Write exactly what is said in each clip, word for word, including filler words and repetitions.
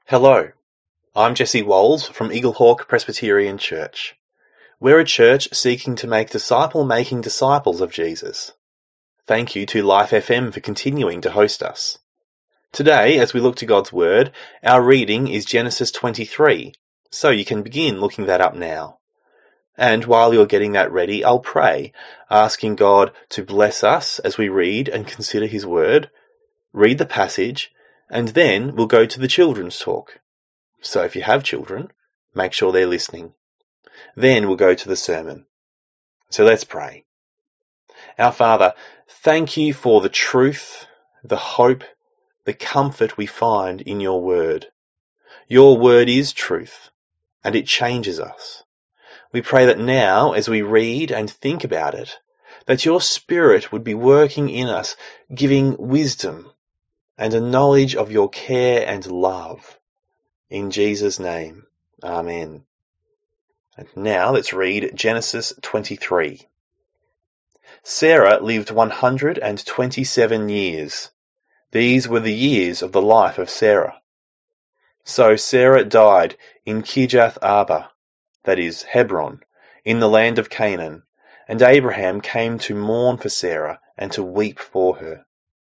Hello, I'm Jesse Walls from Eaglehawk Presbyterian Church. We're a church seeking to make disciple-making disciples of Jesus. Thank you to Life F M for continuing to host us. Today, as we look to God's Word, our reading is Genesis twenty-three, so you can begin looking that up now. And while you're getting that ready, I'll pray, asking God to bless us as we read and consider His Word, read the passage, and then we'll go to the children's talk. So if you have children, make sure they're listening. Then we'll go to the sermon. So let's pray. Our Father, thank you for the truth, the hope, the comfort we find in your word. Your word is truth, and it changes us. We pray that now, as we read and think about it, that your Spirit would be working in us, giving wisdom and a knowledge of your care and love. In Jesus' name, Amen. And now let's read Genesis twenty-three. Sarah lived one hundred twenty-seven years. These were the years of the life of Sarah. So Sarah died in Kirjath Arba, that is, Hebron, in the land of Canaan, and Abraham came to mourn for Sarah and to weep for her.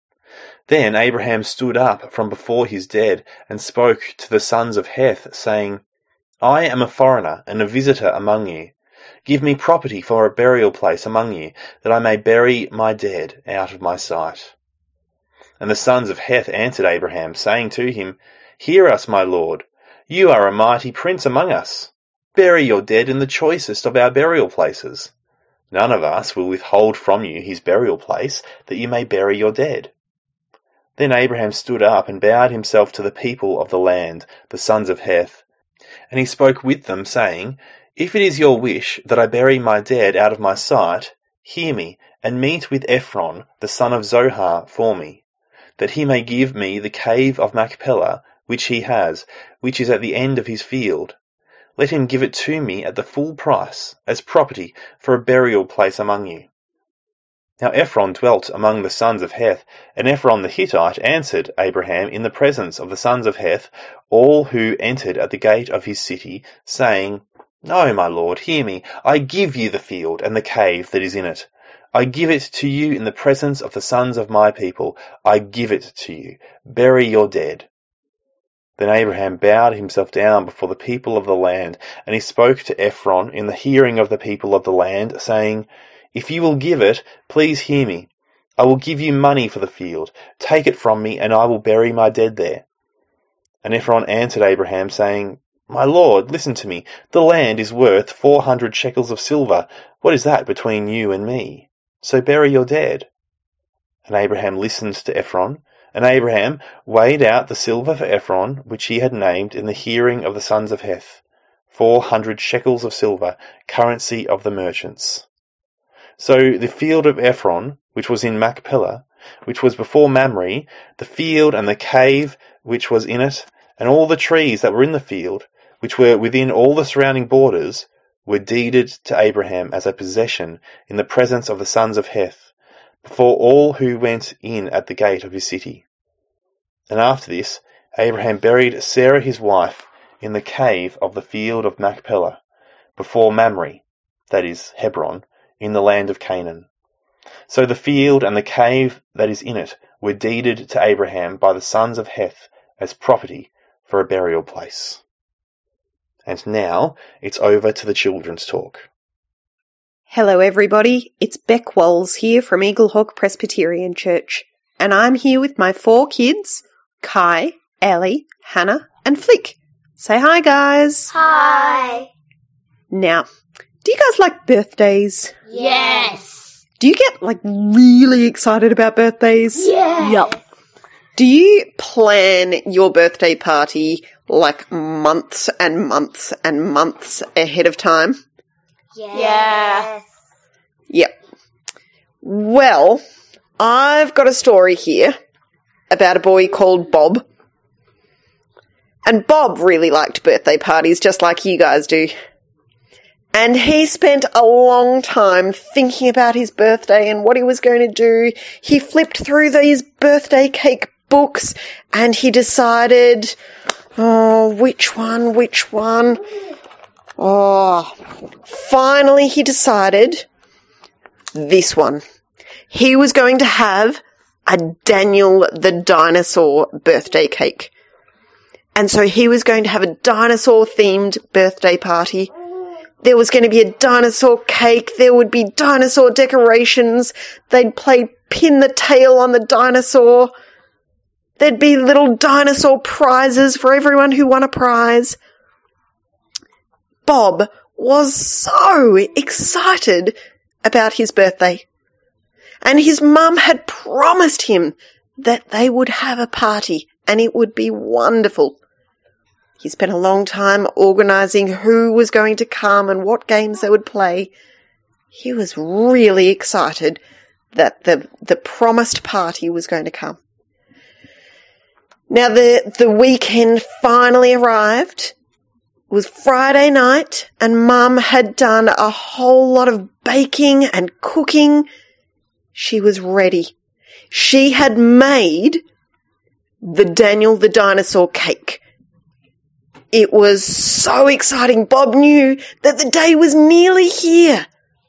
Then Abraham stood up from before his dead and spoke to the sons of Heth, saying, I am a foreigner and a visitor among you. Give me property for a burial place among you, that I may bury my dead out of my sight. And the sons of Heth answered Abraham, saying to him, Hear us, my lord. You are a mighty prince among us. Bury your dead in the choicest of our burial places. None of us will withhold from you his burial place, that you may bury your dead. Then Abraham stood up and bowed himself to the people of the land, the sons of Heth. And he spoke with them, saying, If it is your wish that I bury my dead out of my sight, hear me, and meet with Ephron, the son of Zohar, for me, that he may give me the cave of Machpelah, which he has, which is at the end of his field. Let him give it to me at the full price, as property for a burial place among you. Now Ephron dwelt among the sons of Heth, and Ephron the Hittite answered Abraham in the presence of the sons of Heth, all who entered at the gate of his city, saying, No, my lord, hear me. I give you the field and the cave that is in it. I give it to you in the presence of the sons of my people. I give it to you. Bury your dead. Then Abraham bowed himself down before the people of the land, and he spoke to Ephron in the hearing of the people of the land, saying, If you will give it, please hear me. I will give you money for the field. Take it from me, and I will bury my dead there. And Ephron answered Abraham, saying, My lord, listen to me. The land is worth four hundred shekels of silver. What is that between you and me? So bury your dead. And Abraham listened to Ephron, and Abraham weighed out the silver for Ephron, which he had named in the hearing of the sons of Heth, four hundred shekels of silver, currency of the merchants. So the field of Ephron, which was in Machpelah, which was before Mamre, the field and the cave which was in it, and all the trees that were in the field, which were within all the surrounding borders, were deeded to Abraham as a possession in the presence of the sons of Heth, before all who went in at the gate of his city. And after this, Abraham buried Sarah his wife in the cave of the field of Machpelah, before Mamre, that is, Hebron, in the land of Canaan. So the field and the cave that is in it were deeded to Abraham by the sons of Heth as property for a burial place. And now it's over to the children's talk. Hello everybody, it's Beck Walls here from Eaglehawk Presbyterian Church, and I'm here with my four kids, Kai, Ellie, Hannah, and Flick. Say hi, guys. Hi. Now, do you guys like birthdays? Yes. Do you get, like, really excited about birthdays? Yes. Yep. Do you plan your birthday party, like, months and months and months ahead of time? Yes. Yep. Well, I've got a story here about a boy called Bob. And Bob really liked birthday parties, just like you guys do. And he spent a long time thinking about his birthday and what he was going to do. He flipped through these birthday cake books and he decided, Oh, which one, which one? Oh, finally he decided this one. He was going to have a Daniel the Dinosaur birthday cake. And so he was going to have a dinosaur-themed birthday party. There was going to be a dinosaur cake. There would be dinosaur decorations. They'd play pin the tail on the dinosaur. There'd be little dinosaur prizes for everyone who won a prize. Bob was so excited about his birthday. And his mum had promised him that they would have a party and it would be wonderful. He spent a long time organising who was going to come and what games they would play. He was really excited that the, the promised party was going to come. Now the, the weekend finally arrived. It was Friday night and Mum had done a whole lot of baking and cooking. She was ready. She had made the Daniel the Dinosaur cake. It was so exciting. Bob knew that the day was nearly here.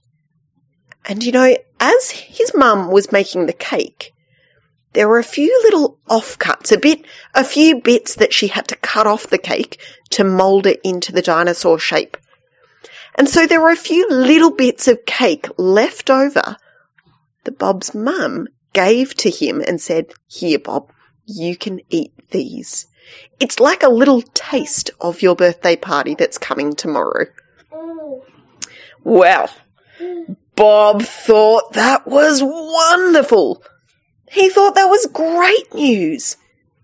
And, you know, as his mum was making the cake, there were a few little offcuts, a bit, a few bits that she had to cut off the cake to mould it into the dinosaur shape. And so there were a few little bits of cake left over that Bob's mum gave to him and said, "Here, Bob, you can eat these. It's like a little taste of your birthday party that's coming tomorrow." Well, Bob thought that was wonderful. He thought that was great news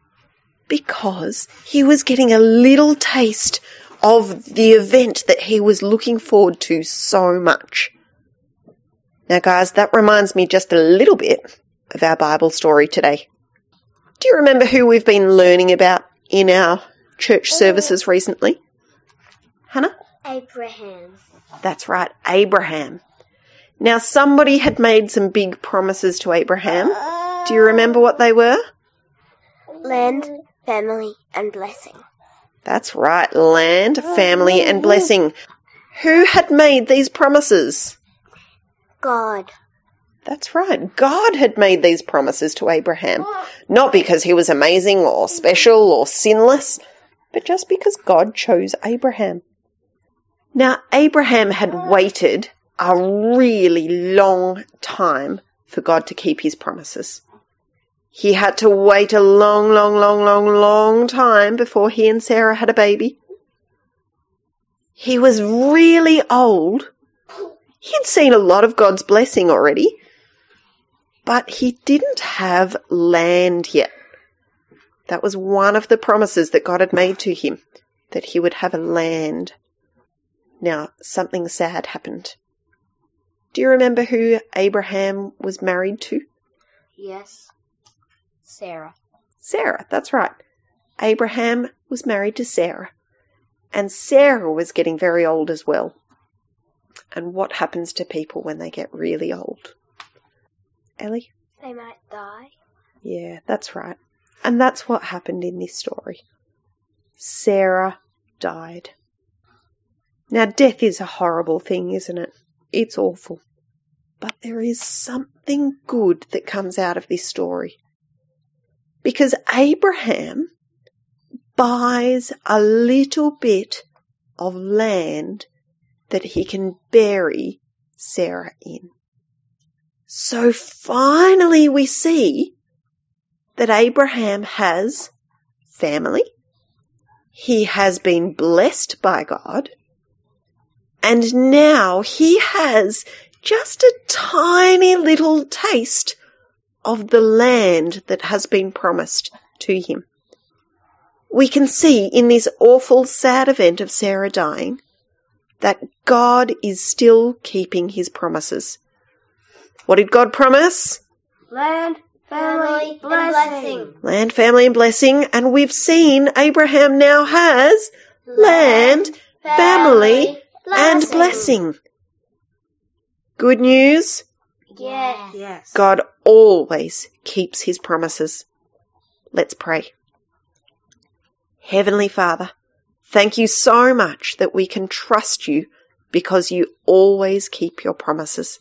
because he was getting a little taste of the event that he was looking forward to so much. Now, guys, that reminds me just a little bit of our Bible story today. Do you remember who we've been learning about in our church services recently? Hannah? Abraham. That's right, Abraham. Now, somebody had made some big promises to Abraham. Do you remember what they were? Land, family, and blessing. That's right, land, family, and blessing. Who had made these promises? God. That's right. God had made these promises to Abraham, not because he was amazing or special or sinless, but just because God chose Abraham. Now, Abraham had waited a really long time for God to keep his promises. He had to wait a long, long, long, long, long time before he and Sarah had a baby. He was really old. He'd seen a lot of God's blessing already, but he didn't have land yet. That was one of the promises that God had made to him, that he would have a land. Now, something sad happened. Do you remember who Abraham was married to? Yes. Sarah. Sarah, that's right. Abraham was married to Sarah, and Sarah was getting very old as well. And what happens to people when they get really old? Ellie? They might die. Yeah, that's right. And that's what happened in this story. Sarah died. Now, death is a horrible thing, isn't it? It's awful. But there is something good that comes out of this story. Because Abraham buys a little bit of land that he can bury Sarah in. So finally we see that Abraham has family. He has been blessed by God. And now he has just a tiny little taste of the land that has been promised to him. We can see in this awful, sad event of Sarah dying that God is still keeping his promises. What did God promise? Land, family, blessing. Land, family, and blessing. And we've seen Abraham now has land, family, and blessing. Good news? Yes. Yes. God always keeps his promises. Let's pray. Heavenly Father, thank you so much that we can trust you because you always keep your promises.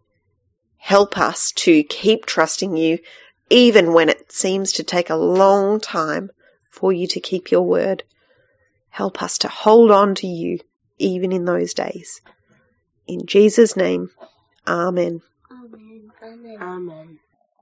Help us to keep trusting you even when it seems to take a long time for you to keep your word. Help us to hold on to you even in those days. In Jesus' name, Amen. Amen. Amen. Amen.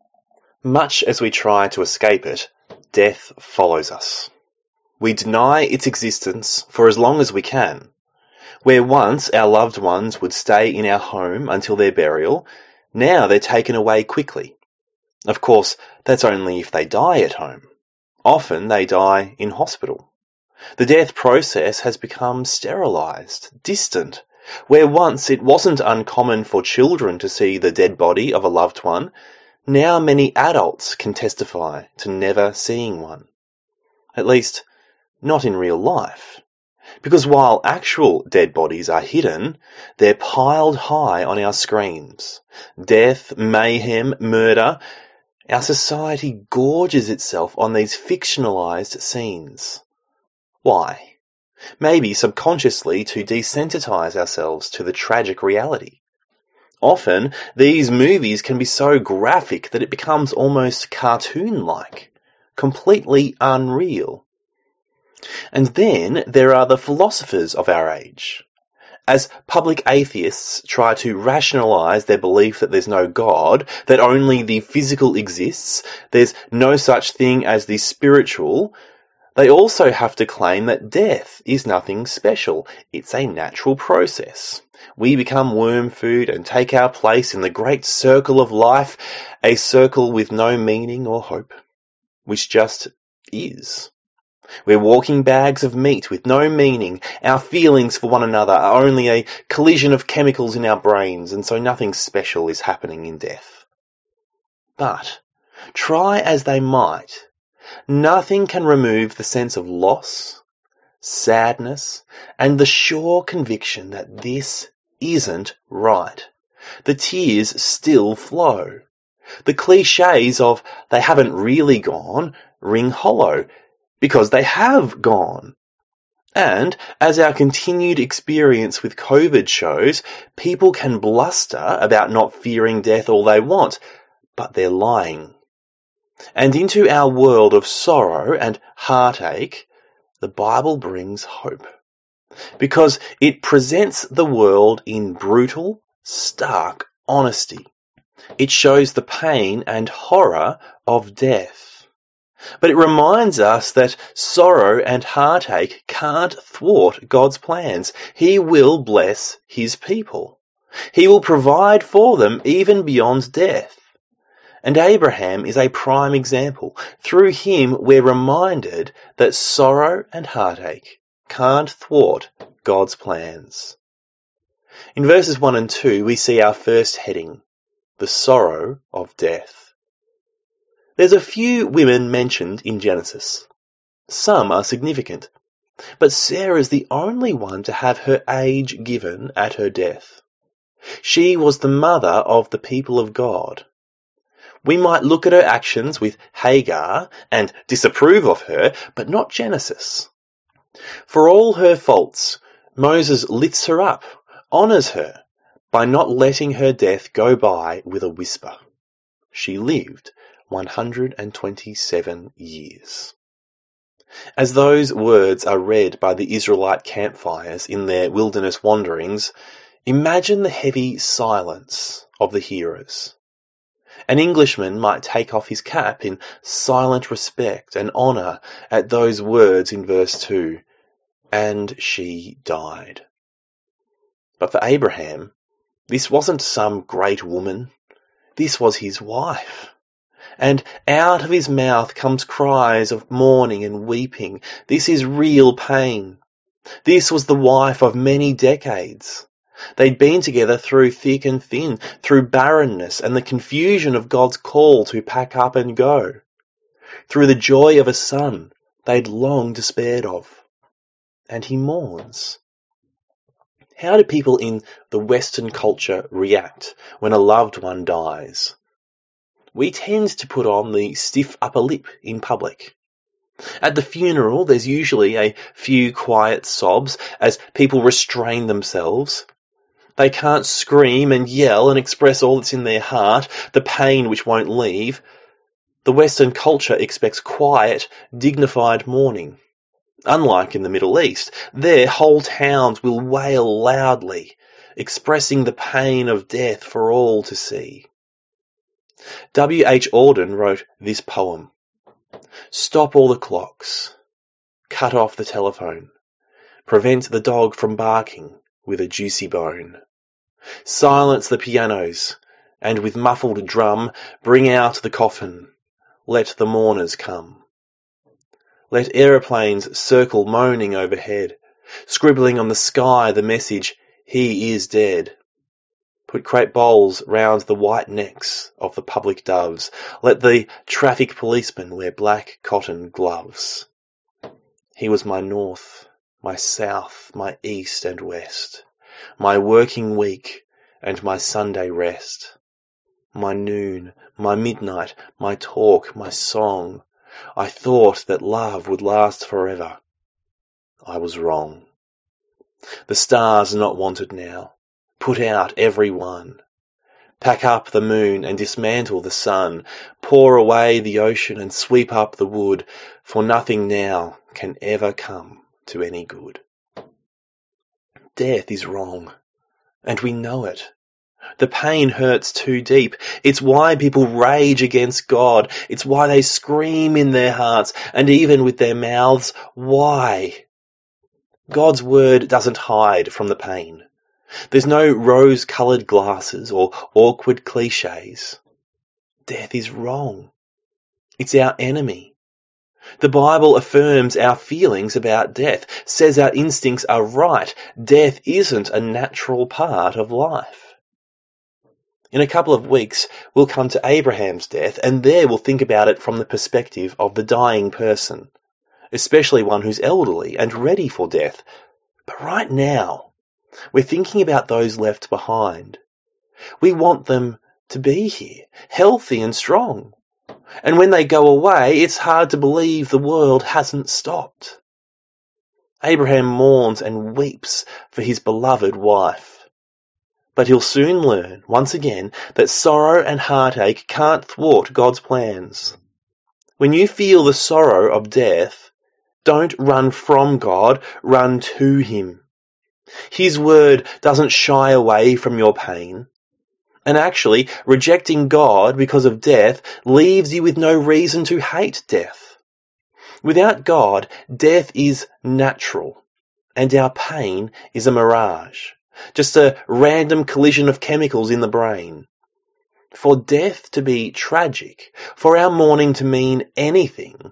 Much as we try to escape it, death follows us. We deny its existence for as long as we can. Where once our loved ones would stay in our home until their burial, now they're taken away quickly. Of course, that's only if they die at home. Often they die in hospital. The death process has become sterilised, distant. Where once it wasn't uncommon for children to see the dead body of a loved one, now many adults can testify to never seeing one. At least, not in real life. Because while actual dead bodies are hidden, they're piled high on our screens. Death, mayhem, murder. Our society gorges itself on these fictionalised scenes. Why? Maybe subconsciously to desensitise ourselves to the tragic reality. Often, these movies can be so graphic that it becomes almost cartoon-like, completely unreal. And then there are the philosophers of our age. As public atheists try to rationalise their belief that there's no God, that only the physical exists, there's no such thing as the spiritual, they also have to claim that death is nothing special. It's a natural process. We become worm food and take our place in the great circle of life, a circle with no meaning or hope, which just is. We're walking bags of meat with no meaning. Our feelings for one another are only a collision of chemicals in our brains, and so nothing special is happening in death. But, try as they might, nothing can remove the sense of loss, sadness, and the sure conviction that this isn't right. The tears still flow. The cliches of they haven't really gone ring hollow, because they have gone. And, as our continued experience with COVID shows, people can bluster about not fearing death all they want, but they're lying. And into our world of sorrow and heartache, the Bible brings hope. Because it presents the world in brutal, stark honesty. It shows the pain and horror of death. But it reminds us that sorrow and heartache can't thwart God's plans. He will bless his people. He will provide for them even beyond death. And Abraham is a prime example. Through him, we're reminded that sorrow and heartache can't thwart God's plans. In verses one and two, we see our first heading, the sorrow of death. There's a few women mentioned in Genesis. Some are significant, but Sarah's the only one to have her age given at her death. She was the mother of the people of God. We might look at her actions with Hagar and disapprove of her, but not Genesis. For all her faults, Moses lifts her up, honours her, by not letting her death go by with a whisper. She lived one hundred twenty-seven years. As those words are read by the Israelite campfires in their wilderness wanderings, imagine the heavy silence of the hearers. An Englishman might take off his cap in silent respect and honour at those words in verse two, and she died. But for Abraham, this wasn't some great woman, this was his wife. And out of his mouth comes cries of mourning and weeping. This is real pain. This was the wife of many decades. They'd been together through thick and thin, through barrenness and the confusion of God's call to pack up and go, through the joy of a son they'd long despaired of. And he mourns. How do people in the Western culture react when a loved one dies? We tend to put on the stiff upper lip in public. At the funeral, there's usually a few quiet sobs as people restrain themselves. They can't scream and yell and express all that's in their heart, the pain which won't leave. The Western culture expects quiet, dignified mourning. Unlike in the Middle East, there whole towns will wail loudly, expressing the pain of death for all to see. W H Auden wrote this poem. Stop all the clocks. Cut off the telephone. Prevent the dog from barking with a juicy bone. Silence the pianos, and with muffled drum bring out the coffin. Let the mourners come. Let aeroplanes circle moaning overhead, scribbling on the sky the message, he is dead. Put crepe bowls round the white necks of the public doves. Let the traffic policemen wear black cotton gloves. He was my north, my south, my east and west, my working week and my Sunday rest, my noon, my midnight, my talk, my song. I thought that love would last forever. I was wrong. The stars are not wanted now. Put out every one. Pack up the moon and dismantle the sun. Pour away the ocean and sweep up the wood, for nothing now can ever come to any good. Death is wrong, and we know it. The pain hurts too deep. It's why people rage against God. It's why they scream in their hearts, and even with their mouths, why? God's word doesn't hide from the pain. There's no rose-coloured glasses or awkward cliches. Death is wrong. It's our enemy. The Bible affirms our feelings about death, says our instincts are right. Death isn't a natural part of life. In a couple of weeks, we'll come to Abraham's death, and there we'll think about it from the perspective of the dying person, especially one who's elderly and ready for death. But right now, we're thinking about those left behind. We want them to be here, healthy and strong. And when they go away, it's hard to believe the world hasn't stopped. Abraham mourns and weeps for his beloved wife. But he'll soon learn, once again, that sorrow and heartache can't thwart God's plans. When you feel the sorrow of death, don't run from God, run to him. His word doesn't shy away from your pain. And actually, rejecting God because of death leaves you with no reason to hate death. Without God, death is natural, and our pain is a mirage, just a random collision of chemicals in the brain. For death to be tragic, for our mourning to mean anything,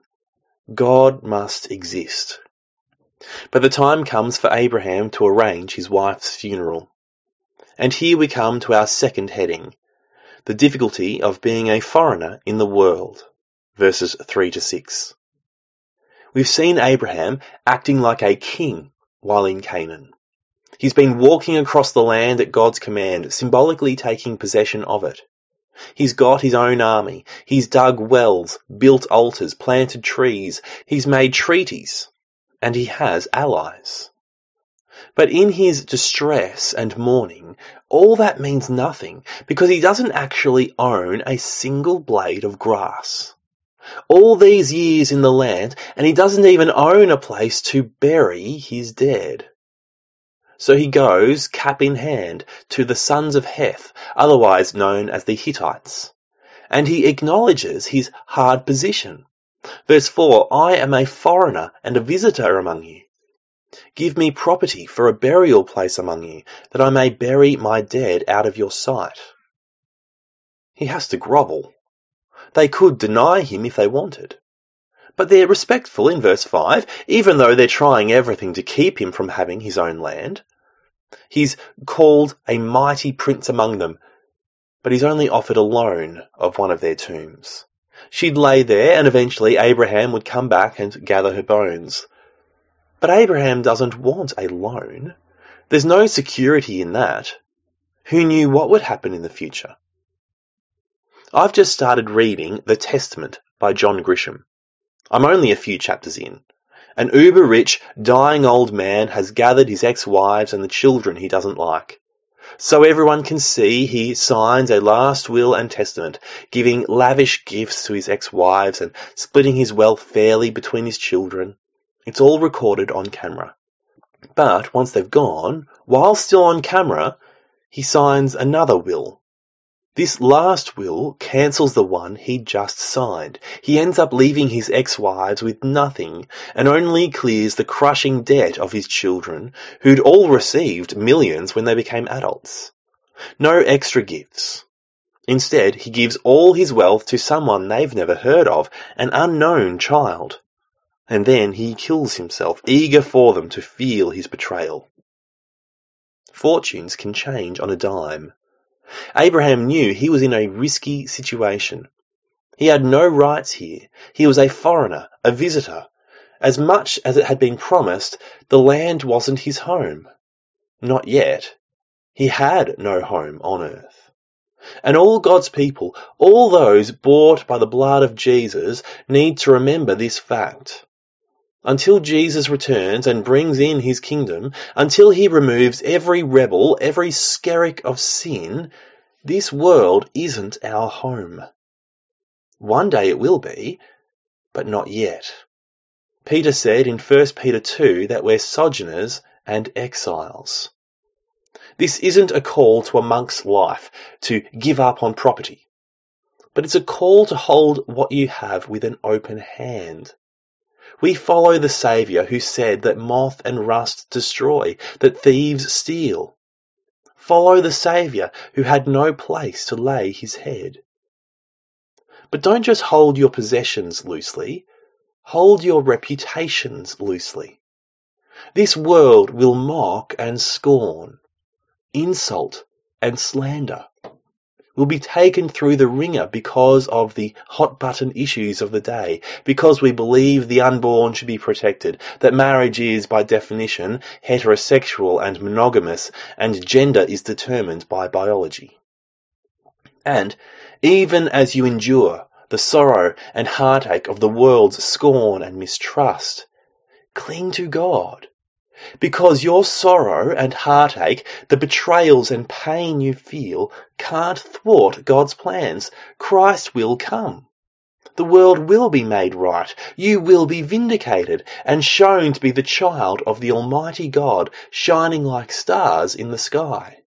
God must exist. But the time comes for Abraham to arrange his wife's funeral. And here we come to our second heading, the difficulty of being a foreigner in the world, verses three to six. We've seen Abraham acting like a king while in Canaan. He's been walking across the land at God's command, symbolically taking possession of it. He's got his own army. He's dug wells, built altars, planted trees. He's made treaties. And he has allies. But in his distress and mourning, all that means nothing, because he doesn't actually own a single blade of grass. All these years in the land, and he doesn't even own a place to bury his dead. So he goes, cap in hand, to the sons of Heth, otherwise known as the Hittites, and he acknowledges his hard position. Verse four, I am a foreigner and a visitor among you. Give me property for a burial place among you, that I may bury my dead out of your sight. He has to grovel. They could deny him if they wanted. But they're respectful in verse five, even though they're trying everything to keep him from having his own land. He's called a mighty prince among them, but he's only offered a loan of one of their tombs. She'd lay there, and eventually Abraham would come back and gather her bones. But Abraham doesn't want a loan. There's no security in that. Who knew what would happen in the future? I've just started reading The Testament by John Grisham. I'm only a few chapters in. An uber-rich, dying old man has gathered his ex-wives and the children he doesn't like. So everyone can see, he signs a last will and testament, giving lavish gifts to his ex-wives and splitting his wealth fairly between his children. It's all recorded on camera. But once they've gone, while still on camera, he signs another will. This last will cancels the one he'd just signed. He ends up leaving his ex-wives with nothing and only clears the crushing debt of his children, who'd all received millions when they became adults. No extra gifts. Instead, he gives all his wealth to someone they've never heard of, an unknown child. And then he kills himself, eager for them to feel his betrayal. Fortunes can change on a dime. Abraham knew he was in a risky situation. He had no rights here. He was a foreigner, a visitor. As much as it had been promised, the land wasn't his home. Not yet. He had no home on earth. And all God's people, all those bought by the blood of Jesus, need to remember this fact. Until Jesus returns and brings in his kingdom, until he removes every rebel, every skerrick of sin, this world isn't our home. One day it will be, but not yet. Peter said in First Peter two that we're sojourners and exiles. This isn't a call to a monk's life, to give up on property, but it's a call to hold what you have with an open hand. We follow the Saviour who said that moth and rust destroy, that thieves steal. Follow the Saviour who had no place to lay his head. But don't just hold your possessions loosely, hold your reputations loosely. This world will mock and scorn, insult and slander. Will be taken through the ringer because of the hot-button issues of the day, because we believe the unborn should be protected, that marriage is, by definition, heterosexual and monogamous, and gender is determined by biology. And even as you endure the sorrow and heartache of the world's scorn and mistrust, cling to God. Because your sorrow and heartache, the betrayals and pain you feel, can't thwart God's plans. Christ will come. The world will be made right. You will be vindicated and shown to be the child of the Almighty God, shining like stars in the sky.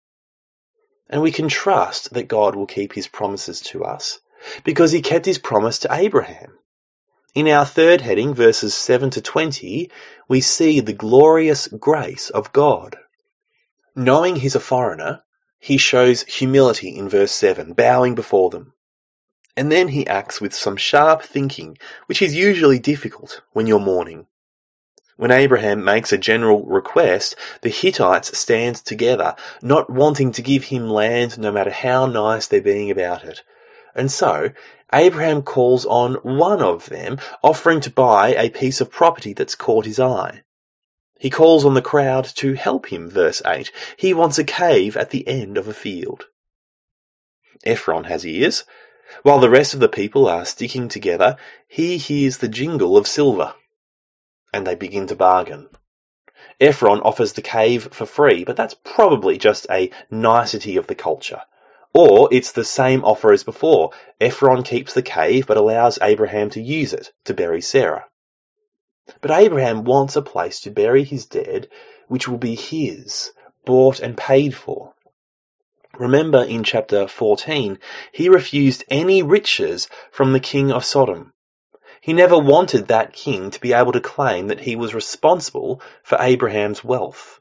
And we can trust that God will keep his promises to us, because he kept his promise to Abraham. In our third heading, verses seven to twenty, we see the glorious grace of God. Knowing he's a foreigner, he shows humility in verse seven, bowing before them. And then he acts with some sharp thinking, which is usually difficult when you're mourning. When Abraham makes a general request, the Hittites stand together, not wanting to give him land no matter how nice they're being about it. And so, Abraham calls on one of them, offering to buy a piece of property that's caught his eye. He calls on the crowd to help him, verse eight. He wants a cave at the end of a field. Ephron has ears. While the rest of the people are sticking together, he hears the jingle of silver, and they begin to bargain. Ephron offers the cave for free, but that's probably just a nicety of the culture. Or it's the same offer as before. Ephron keeps the cave but allows Abraham to use it to bury Sarah. But Abraham wants a place to bury his dead, which will be his, bought and paid for. Remember in chapter fourteen, he refused any riches from the king of Sodom. He never wanted that king to be able to claim that he was responsible for Abraham's wealth.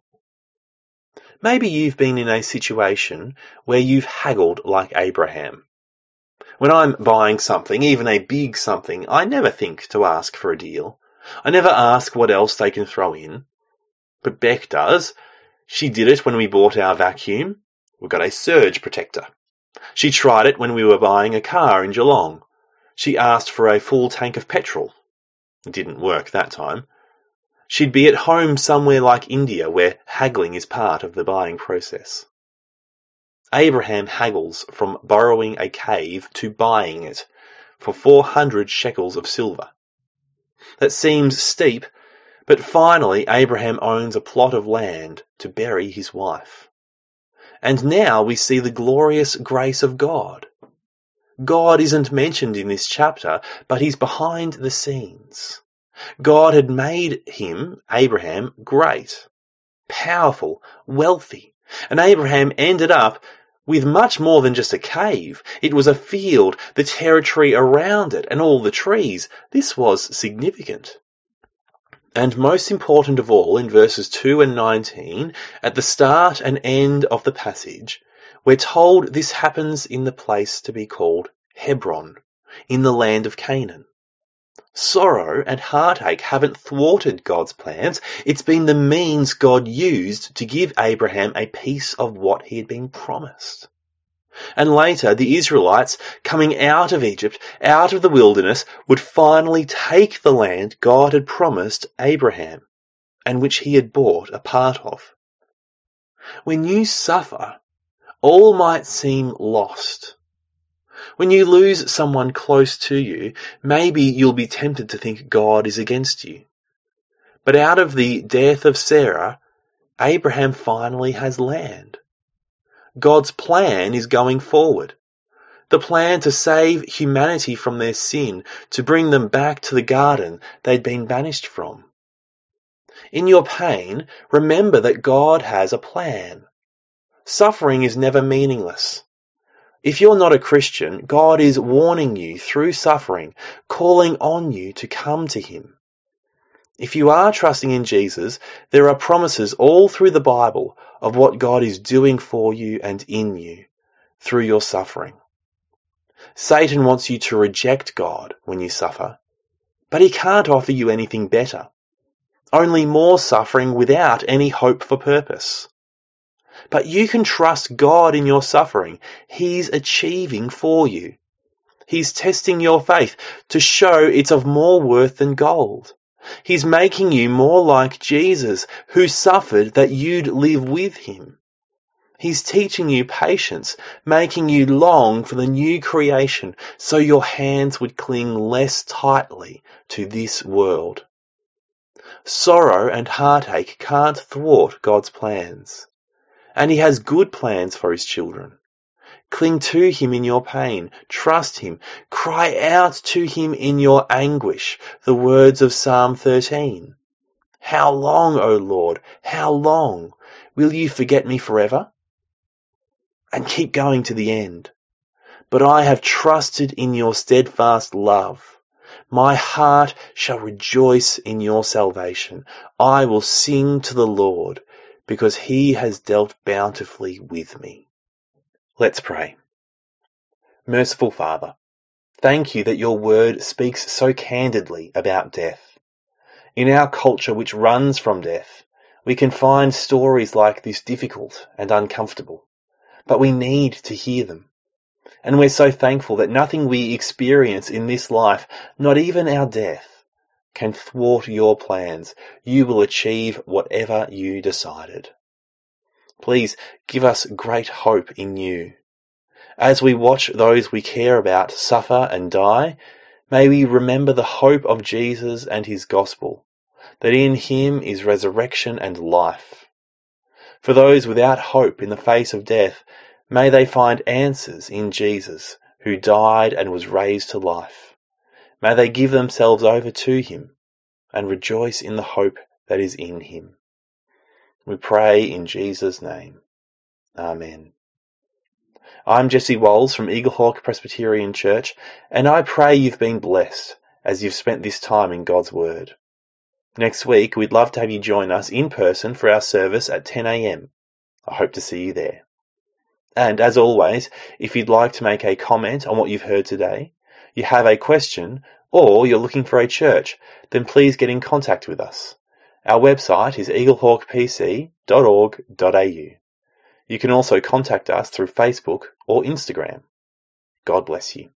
Maybe you've been in a situation where you've haggled like Abraham. When I'm buying something, even a big something, I never think to ask for a deal. I never ask what else they can throw in. But Beck does. She did it when we bought our vacuum. We got a surge protector. She tried it when we were buying a car in Geelong. She asked for a full tank of petrol. It didn't work that time. She'd be at home somewhere like India, where haggling is part of the buying process. Abraham haggles from borrowing a cave to buying it for four hundred shekels of silver. that seems steep, but finally Abraham owns a plot of land to bury his wife. And now we see the glorious grace of God. God isn't mentioned in this chapter, but he's behind the scenes. God had made him, Abraham, great, powerful, wealthy, and Abraham ended up with much more than just a cave. It was a field, the territory around it, and all the trees. This was significant. And most important of all, in verses two and nineteen, at the start and end of the passage, we're told this happens in the place to be called Hebron, in the land of Canaan. Sorrow and heartache haven't thwarted God's plans. It's been the means God used to give Abraham a piece of what he had been promised. And later, the Israelites, coming out of Egypt, out of the wilderness, would finally take the land God had promised Abraham, and which he had bought a part of. When you suffer, all might seem lost. When you lose someone close to you, maybe you'll be tempted to think God is against you. But out of the death of Sarah, Abraham finally has land. God's plan is going forward. The plan to save humanity from their sin, to bring them back to the garden they'd been banished from. In your pain, remember that God has a plan. Suffering is never meaningless. If you're not a Christian, God is warning you through suffering, calling on you to come to him. If you are trusting in Jesus, there are promises all through the Bible of what God is doing for you and in you through your suffering. Satan wants you to reject God when you suffer, but he can't offer you anything better. Only more suffering without any hope for purpose. But you can trust God in your suffering. He's achieving for you. He's testing your faith to show it's of more worth than gold. He's making you more like Jesus, who suffered that you'd live with him. He's teaching you patience, making you long for the new creation so your hands would cling less tightly to this world. Sorrow and heartache can't thwart God's plans. And he has good plans for his children. Cling to him in your pain. Trust him. Cry out to him in your anguish. The words of Psalm thirteen. How long, O Lord, how long? Will you forget me forever? And keep going to the end. But I have trusted in your steadfast love. My heart shall rejoice in your salvation. I will sing to the Lord, because he has dealt bountifully with me. Let's pray. Merciful Father, thank you that your word speaks so candidly about death. In our culture which runs from death, we can find stories like this difficult and uncomfortable, but we need to hear them. And we're so thankful that nothing we experience in this life, not even our death, can thwart your plans. You will achieve whatever you decided. Please give us great hope in you. As we watch those we care about suffer and die, may we remember the hope of Jesus and his gospel, that in him is resurrection and life. For those without hope in the face of death, may they find answers in Jesus, who died and was raised to life. May they give themselves over to him and rejoice in the hope that is in him. We pray in Jesus' name. Amen. I'm Jesse Walls from Eaglehawk Presbyterian Church, and I pray you've been blessed as you've spent this time in God's Word. Next week, we'd love to have you join us in person for our service at ten a.m. I hope to see you there. And as always, if you'd like to make a comment on what you've heard today, you have a question, or you're looking for a church, then please get in contact with us. Our website is eaglehawk p c dot org dot a u. You can also contact us through Facebook or Instagram. God bless you.